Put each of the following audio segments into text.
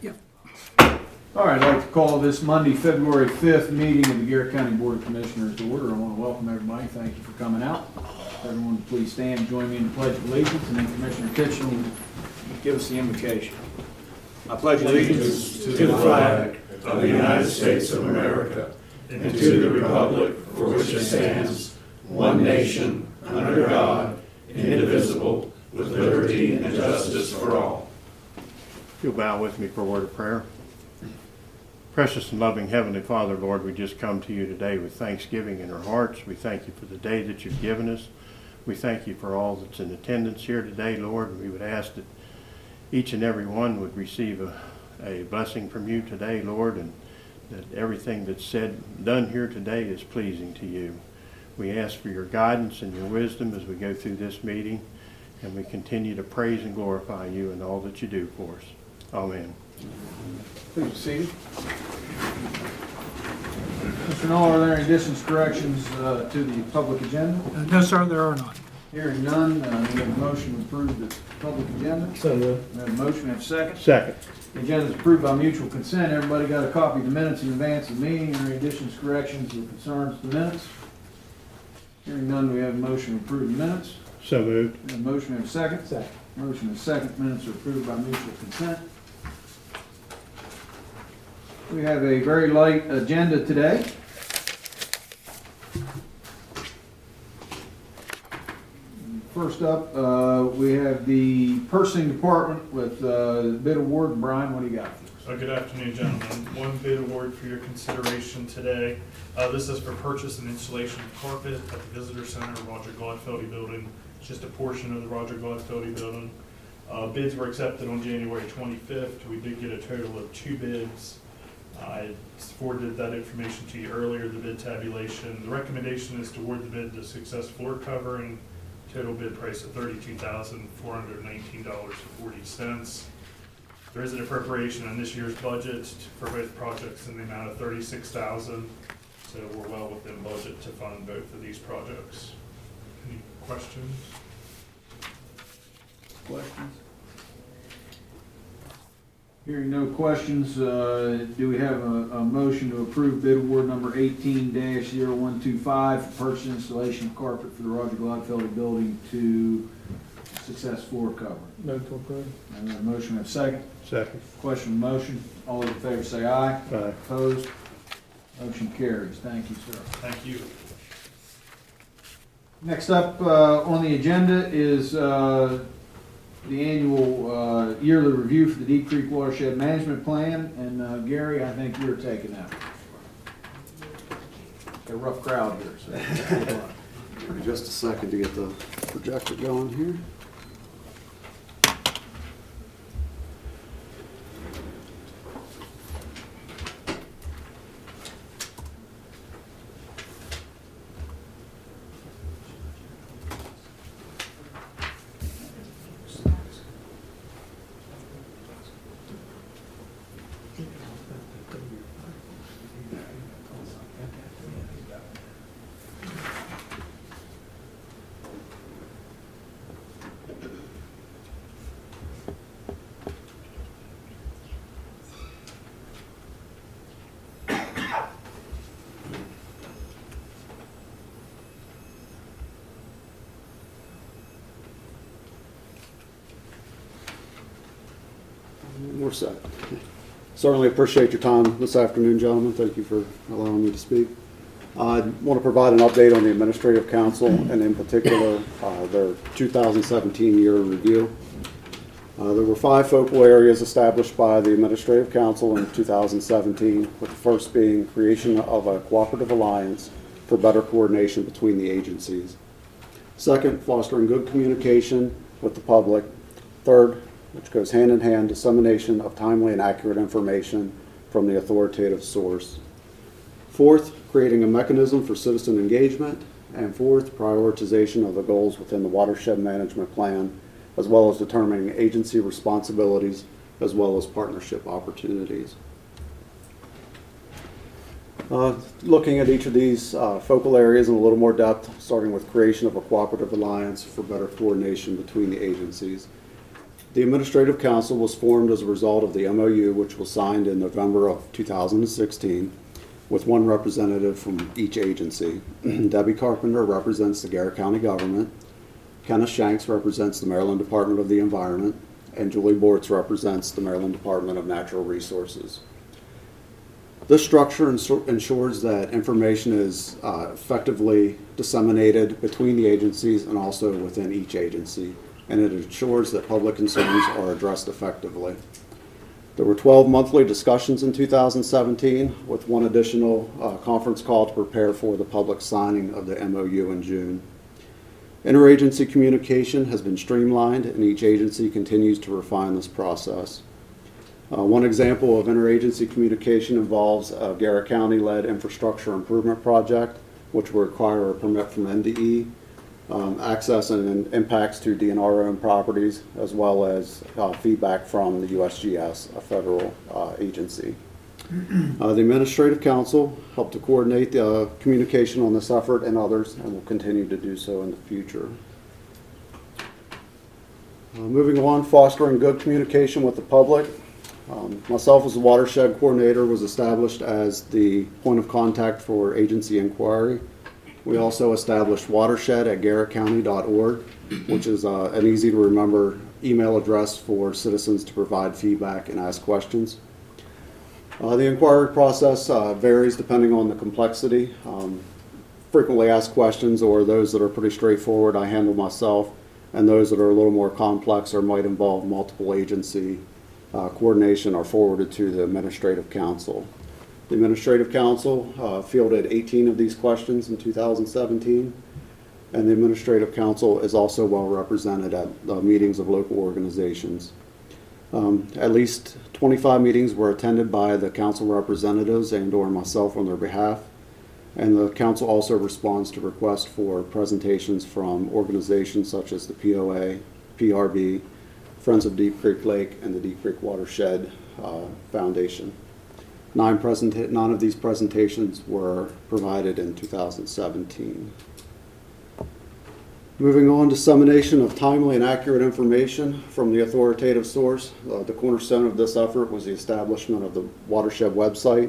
Yep. All right, I'd like to call this Monday, February 5th meeting of the Garrett County Board of Commissioners to order. I want to welcome everybody. Thank you for coming out. Everyone, please stand and join me in the Pledge of Allegiance, and then Commissioner Kitchen will give us the invocation. I pledge allegiance to the flag of the United States of America and to the republic for which it stands, one nation, under God, indivisible, with liberty and justice for all. If you'll bow with me for a word of prayer. Precious and loving Heavenly Father, Lord, we just come to you today with thanksgiving in our hearts. We thank you for the day that you've given us. We thank you for all that's in attendance here today, Lord. We would ask that each and every one would receive a blessing from you today, Lord, and that everything that's said and done here today is pleasing to you. We ask for your guidance and your wisdom as we go through this meeting, and we continue to praise and glorify you in all that you do for us. Amen. Please be seated. Mr. Knoll, are there any additions, corrections to the public agenda? No, sir, there are none. Hearing none, we have a motion to approve the public agenda. So We have a motion, we have a second. Second. The agenda is approved by mutual consent. Everybody got a copy of the minutes in advance of the meeting. Any additions, corrections, or concerns to the minutes? Hearing none, we have a motion to approve the minutes. So moved. We have a motion, we have a second. Second. Motion and second, minutes are approved by mutual consent. We have a very light agenda today. First up, we have the purchasing department with bid award. Brian, what do you got for us? Good afternoon, gentlemen. One bid award for your consideration today. This is for purchase and installation of carpet at the Visitor Center, Roger Gladfeldy Building. It's just a portion of the Roger Gladfeldy Building. Bids were accepted on January 25th. We did get a total of 2 bids. I forwarded that information to you earlier, the bid tabulation. The recommendation is to award the bid to Success Floor Covering. Total bid price of $32,419.40. There is an appropriation on this year's budget for both projects in the amount of $36,000. So we're well within budget to fund both of these projects. Any questions? Questions? Hearing no questions, do we have a motion to approve bid award number 18-0125 for purchase and installation of carpet for the Roger Gladfeldy Building to Success Floor Cover? Move to approve. And a motion, have a second. Second. Question on the motion. All those in favor say aye. Aye. Opposed? Motion carries. Thank you, sir. Thank you. Next up on the agenda is the annual yearly review for the Deep Creek Watershed Management Plan. And Gary, I think you're taking that. A rough crowd here. So. Give me just a second to get the projector going here. We're set. Certainly appreciate your time this afternoon, gentlemen. Thank you for allowing me to speak. I want to provide an update on the Administrative Council and in particular their 2017 year review. There were 5 focal areas established by the Administrative Council in 2017, with the first being creation of a cooperative alliance for better coordination between the agencies. Second, fostering good communication with the public. Third, which goes hand in hand, dissemination of timely and accurate information from the authoritative source. Fourth, creating a mechanism for citizen engagement. And fourth, prioritization of the goals within the watershed management plan, as well as determining agency responsibilities, as well as partnership opportunities. Looking at each of these focal areas in a little more depth, starting with creation of a cooperative alliance for better coordination between the agencies. The Administrative Council was formed as a result of the MOU, which was signed in November of 2016, with one representative from each agency. Debbie Carpenter represents the Garrett County government, Kenneth Shanks represents the Maryland Department of the Environment, and Julie Bortz represents the Maryland Department of Natural Resources. This structure ensures that information is effectively disseminated between the agencies and also within each agency, and it ensures that public concerns are addressed effectively. There were 12 monthly discussions in 2017, with one additional conference call to prepare for the public signing of the MOU in June. Interagency communication has been streamlined, and each agency continues to refine this process. One example of interagency communication involves a Garrett County-led infrastructure improvement project, which will require a permit from NDE, access and impacts to DNR-owned properties, as well as feedback from the USGS, a federal agency. The Administrative Council helped to coordinate the communication on this effort and others, and will continue to do so in the future. Moving on, fostering good communication with the public. Myself as the watershed coordinator was established as the point of contact for agency inquiry. We also established watershed@garrettcounty.org, which is an easy to remember email address for citizens to provide feedback and ask questions. The inquiry process varies depending on the complexity. Frequently asked questions, or those that are pretty straightforward, I handle myself, and those that are a little more complex or might involve multiple agency coordination are forwarded to the Administrative Council. The Administrative Council fielded 18 of these questions in 2017, and the Administrative Council is also well represented at the meetings of local organizations. At least 25 meetings were attended by the council representatives and/or myself on their behalf, and the council also responds to requests for presentations from organizations such as the POA, PRB, Friends of Deep Creek Lake, and the Deep Creek Watershed Foundation. None of these presentations were provided in 2017. Moving on, dissemination of timely and accurate information from the authoritative source. The cornerstone of this effort was the establishment of the watershed website,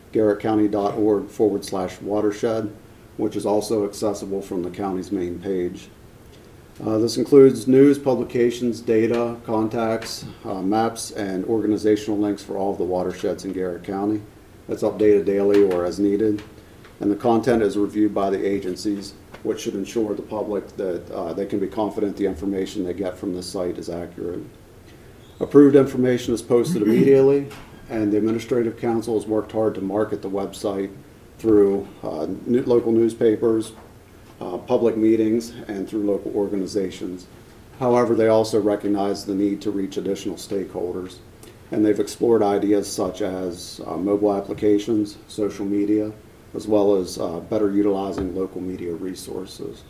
garrettcounty.org/watershed, which is also accessible from the county's main page. This includes news, publications, data, contacts, maps, and organizational links for all of the watersheds in Garrett County. It's updated daily or as needed, and the content is reviewed by the agencies, which should ensure the public that they can be confident the information they get from this site is accurate. Approved information is posted immediately, and the Administrative Council has worked hard to market the website through local newspapers, public meetings, and through local organizations. However, they also recognize the need to reach additional stakeholders, and they've explored ideas such as mobile applications, social media, as well as better utilizing local media resources.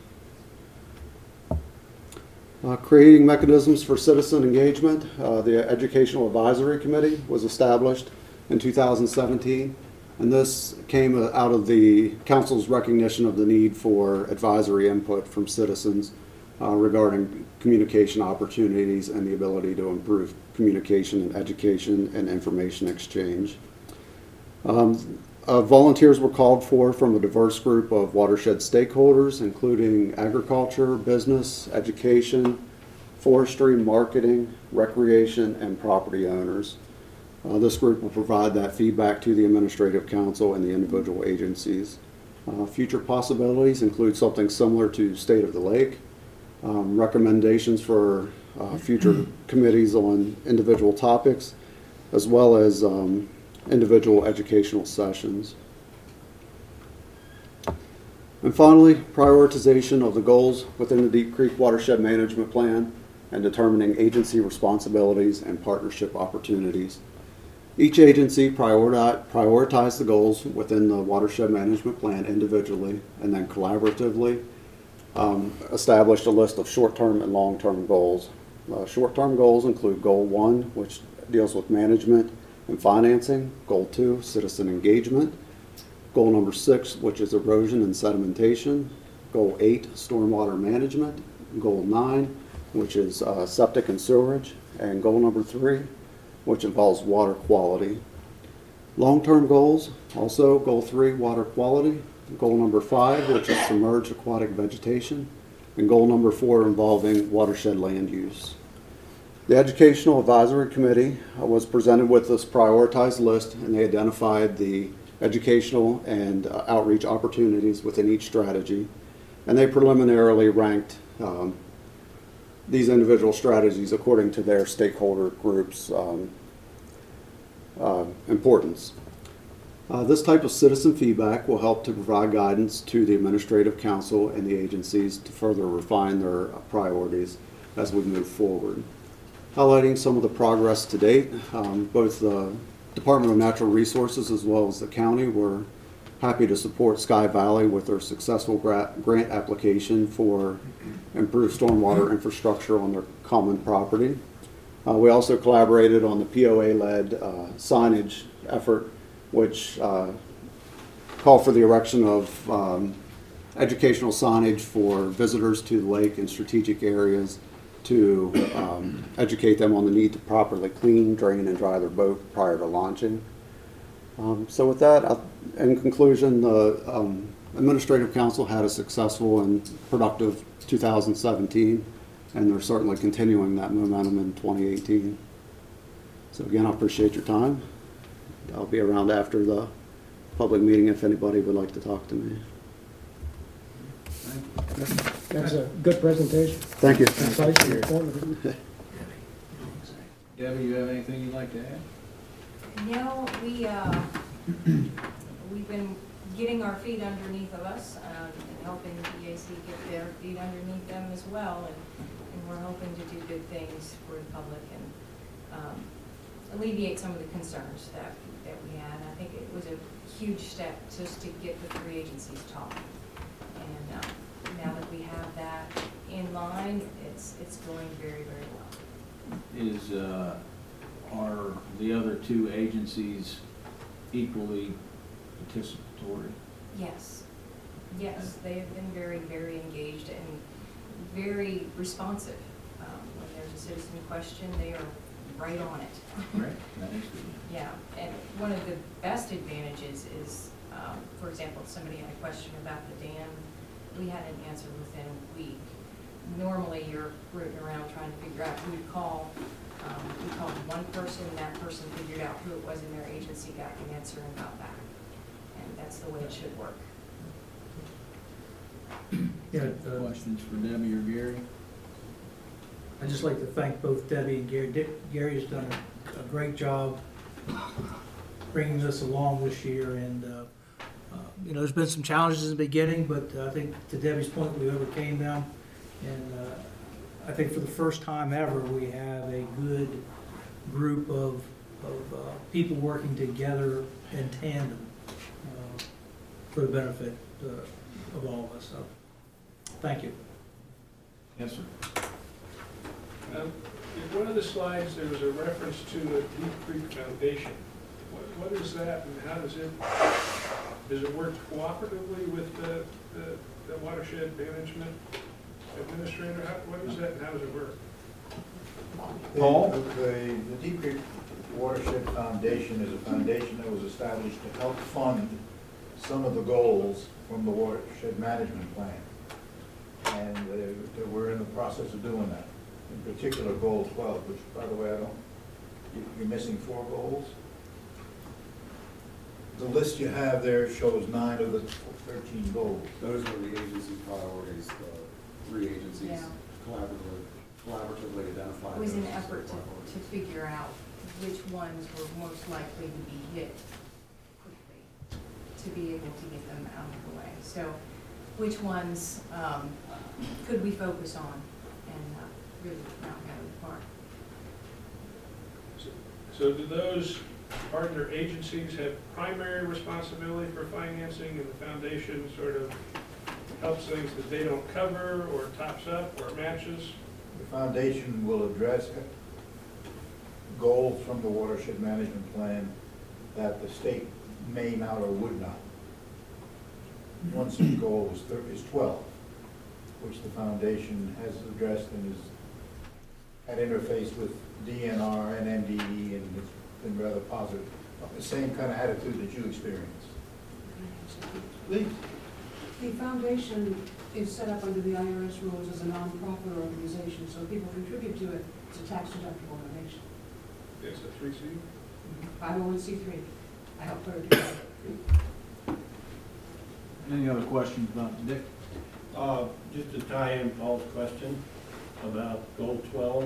Creating mechanisms for citizen engagement. The Educational Advisory Committee was established in 2017, and this came out of the Council's recognition of the need for advisory input from citizens regarding communication opportunities and the ability to improve communication and education and information exchange. Volunteers were called for from a diverse group of watershed stakeholders, including agriculture, business, education, forestry, marketing, recreation, and property owners. This group will provide that feedback to the Administrative Council and the individual agencies. Future possibilities include something similar to State of the Lake, recommendations for future committees on individual topics, as well as individual educational sessions. And finally, prioritization of the goals within the Deep Creek Watershed Management Plan and determining agency responsibilities and partnership opportunities. Each agency prioritized the goals within the Watershed Management Plan individually and then collaboratively established a list of short-term and long-term goals. Short-term goals include Goal 1, which deals with management and financing. Goal 2, citizen engagement. Goal number 6, which is erosion and sedimentation. Goal 8, stormwater management. Goal 9, which is septic and sewerage, and goal number 3, which involves water quality. Long-term goals, also goal 3, water quality, goal number 5, which is submerged aquatic vegetation, and goal number 4 involving watershed land use. The Educational Advisory Committee was presented with this prioritized list, and they identified the educational and outreach opportunities within each strategy, and they preliminarily ranked these individual strategies according to their stakeholder groups' importance. This type of citizen feedback will help to provide guidance to the Administrative Council and the agencies to further refine their priorities as we move forward. Highlighting some of the progress to date, both the Department of Natural Resources as well as the county were happy to support Sky Valley with their successful grant application for improved stormwater infrastructure on their common property. We also collaborated on the POA-led signage effort, which called for the erection of educational signage for visitors to the lake in strategic areas to educate them on the need to properly clean, drain, and dry their boat prior to launching. So with that, in conclusion, the Administrative Council had a successful and productive 2017, and they're certainly continuing that momentum in 2018. So again, I appreciate your time. I'll be around after the public meeting if anybody would like to talk to me. That's a good presentation. Thank you. Concise and informative. Debbie, you have anything you'd like to add? No, we've been getting our feet underneath of us and helping the BAC get their feet underneath them as well, and we're hoping to do good things for the public and alleviate some of the concerns that we had. I think it was a huge step just to get the 3 agencies talking, and now that we have that in line, it's going very, very well. Are the other 2 agencies equally participatory? Yes, yes, they have been very, very engaged and very responsive. When there's a citizen question, they are right on it. Right, that is good. Yeah, and one of the best advantages is, for example, if somebody had a question about the dam, we had an answer within a week. Normally, you're rooting around trying to figure out who to call. We called one person, and that person figured out who it was in their agency, got the answer, and got back. And that's the way it should work. Yeah, Questions for Debbie or Gary? I'd just like to thank both Debbie and Gary. Gary has done a great job bringing this along this year, and there's been some challenges in the beginning, but I think to Debbie's point, we overcame them, and I think for the first time ever, we have a good group of people working together in tandem for the benefit of all of us. So, thank you. Yes, sir. In one of the slides, there was a reference to a Deep Creek Foundation. What is that, and how does it work cooperatively with the watershed management administrator? What is that, and how does it work? Paul? The Deep Creek Watershed Foundation is a foundation that was established to help fund some of the goals from the watershed management plan. And we're in the process of doing that. In particular, Goal 12, which, by the way, you're missing 4 goals. The list you have there shows 9 of the 13 goals. Those are the agency priorities, the 3 agencies Yeah. collaboratively identified. It was an those as effort their priorities. to figure out which ones were most likely to be hit quickly, to be able to get them out of the way. So which ones could we focus on and really knock out of the park? So do those partner agencies have primary responsibility for financing, and the foundation sort of helps things that they don't cover, or tops up, or matches? The foundation will address goals from the watershed management plan that the state may not or would not. One such goal is 12, which the foundation has addressed and is had interfaced with DNR and MDE, and it's been rather positive. The same kind of attitude that you experienced. Please. The foundation is set up under the IRS rules as a nonprofit organization, so people contribute to it. It's a tax deductible donation. It's a 3C? 501c3. I helped put it together. Any other questions about Dick? Just to tie in Paul's question about Goal 12,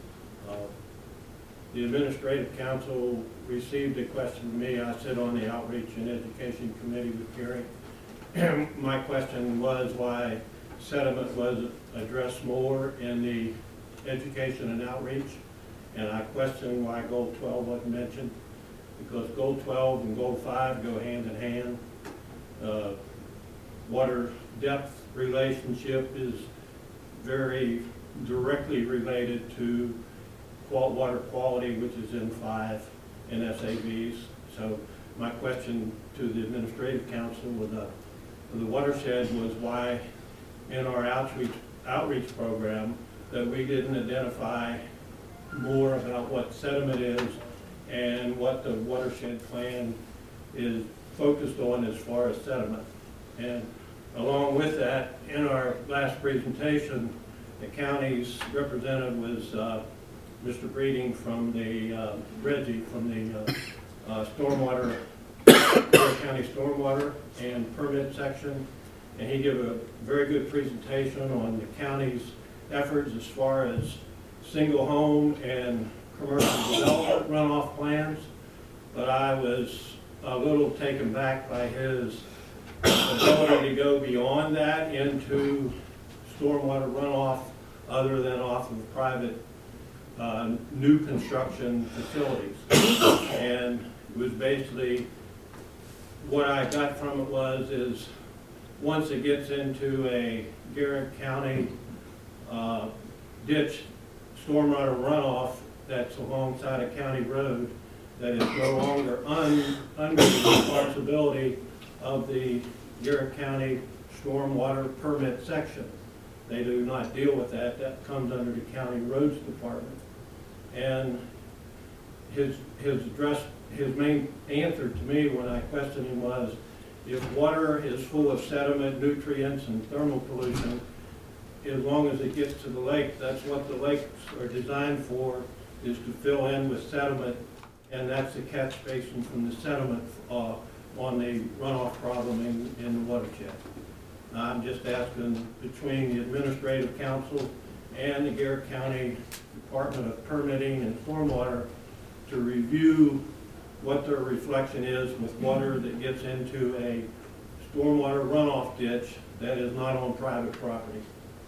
the Administrative Council received a question from me. I sit on the Outreach and Education Committee with Gary. My question was why sediment was addressed more in the education and outreach, and I questioned why Goal 12 wasn't mentioned, because Goal 12 and Goal 5 go hand in hand. Water depth relationship is very directly related to water quality, which is in 5 and SAVs. So my question to the Administrative Council with the watershed was why in our outreach program that we didn't identify more about what sediment is and what the watershed plan is focused on as far as sediment. And along with that, in our last presentation, the county's representative was Mr. Breeding from the Reggie from the stormwater, County stormwater and permit section, and he gave a very good presentation on the county's efforts as far as single home and commercial development runoff plans. But I was a little taken back by his ability to go beyond that into stormwater runoff other than off of private new construction facilities. And it was basically, what I got from it is once it gets into a Garrett County ditch stormwater runoff that's alongside a county road, that is no longer under the responsibility of the Garrett County stormwater permit section. They do not deal with that. That comes under the county roads department. And his main answer to me when I questioned him was, if water is full of sediment, nutrients, and thermal pollution, as long as it gets to the lake, that's what the lakes are designed for, is to fill in with sediment, and that's the catch basin from the sediment on the runoff problem in the watershed. I'm just asking between the Administrative Council and the Garrett County Department of Permitting and Stormwater to review what their reflection is with water that gets into a stormwater runoff ditch that is not on private property.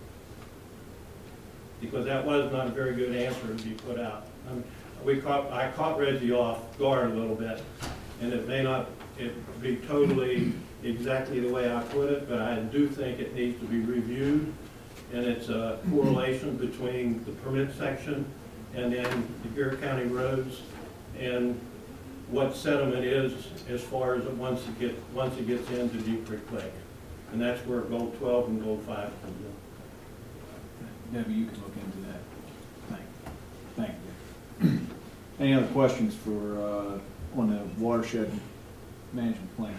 Because that was not a very good answer to be put out. I caught Reggie off guard a little bit, and it may not be totally exactly the way I put it, but I do think it needs to be reviewed, and it's a correlation between the permit section and then the Garrett County roads and what sediment is as far as once it gets into Deep Creek Lake. And that's where Goal 12 and Goal 5 comes in. Debbie, you can look into that. Thank you. Any other questions for on the watershed management plan?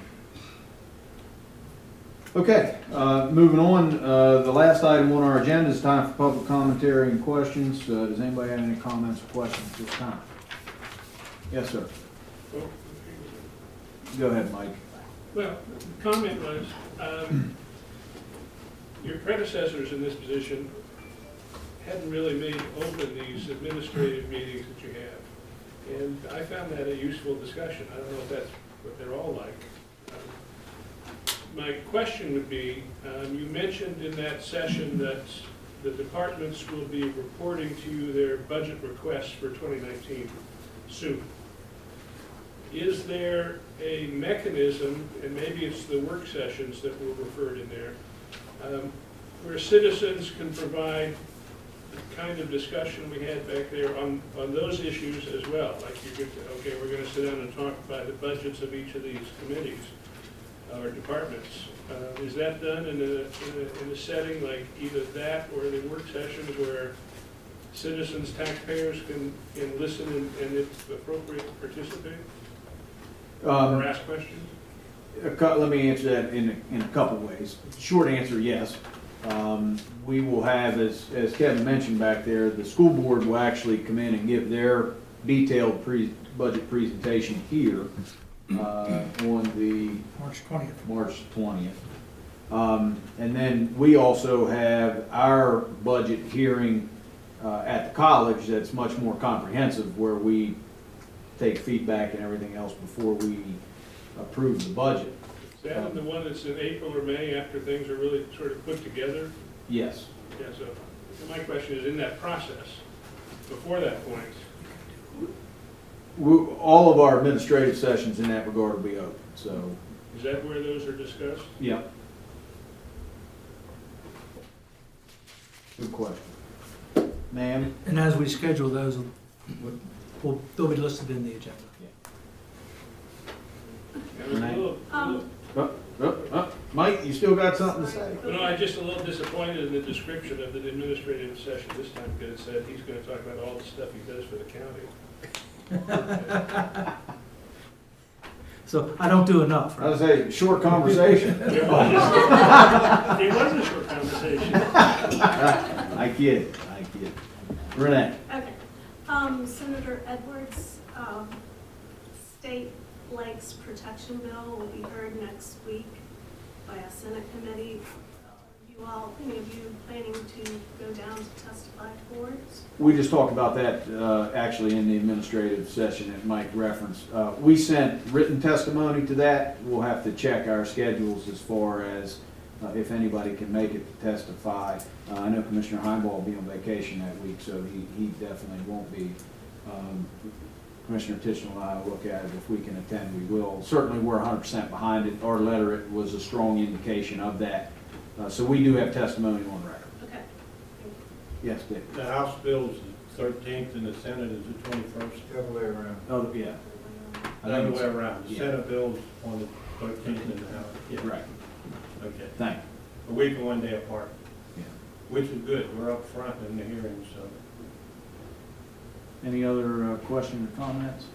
Okay, moving on. The last item on our agenda is time for public commentary and questions. Does anybody have any comments or questions at this time? Yes, sir. Go ahead, Mike. Well, the comment was, your predecessors in this position hadn't really made open these administrative meetings that you have. And I found that a useful discussion. I don't know if that's what they're all like. My question would be, you mentioned in that session that the departments will be reporting to you their budget requests for 2019 soon. Is there a mechanism, and maybe it's the work sessions that were referred in there, where citizens can provide the kind of discussion we had back there on those issues as well? Like you could, okay, we're going to sit down and talk about the budgets of each of these committees or departments. Is that done in a setting like either that or the work sessions where citizens, taxpayers can listen and if appropriate, participate or ask questions? Let me answer that in a couple ways. Short answer, yes. We will have, as Kevin mentioned back there, the school board will actually come in and give their detailed budget presentation here on the March 20th. And then we also have our budget hearing at the college that's much more comprehensive, where we take feedback and everything else before we approve the budget. Is that the one that's in April or May after things are really sort of put together? Yes. Yeah, so my question is, in that process, before that point, All of our administrative sessions in that regard will be open, so, is that where those are discussed? yeah. Good question. Ma'am? And as we schedule those, they'll be listed in the agenda. I was a little, Mike, you still got something to say? no, I'm just a little disappointed in the description of the administrative session this time, because it said he's gonna talk about all the stuff he does for the county. So I don't do enough, I right? was saying, short conversation. It was a short conversation. I kid. Renee? Okay. Senator Edwards' state lakes protection bill will be heard next week by a Senate committee. You all, any of you planning to go down to testify for it? We just talked about that actually in the administrative session that Mike referenced. We sent written testimony to that. We'll have to check our schedules as far as if anybody can make it to testify. I know Commissioner Heimball will be on vacation that week, so he definitely won't be. Commissioner Titchell and I will look at it. If we can attend, we will. Certainly, we're 100% behind it. Our letter was a strong indication of that. So we do have testimony on record. Okay. Yes, Dick? The House bill's the 13th and the Senate is the 21st. The other way around. Oh, yeah. The other way around. The Yeah. Senate bill's on the 13th and the House. Yeah. Right. Okay. Thank A week and 1 day apart, you. Yeah. which is good. We're up front in the hearings, so. Any other questions or comments?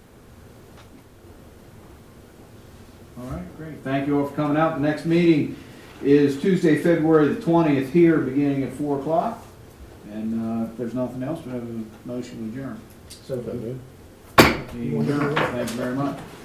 All right, great. Thank you all for coming out. The next meeting is Tuesday, February the 20th here, beginning at 4 o'clock. And if there's nothing else, we have a motion to adjourn. So Meeting adjourned. Thank you very much.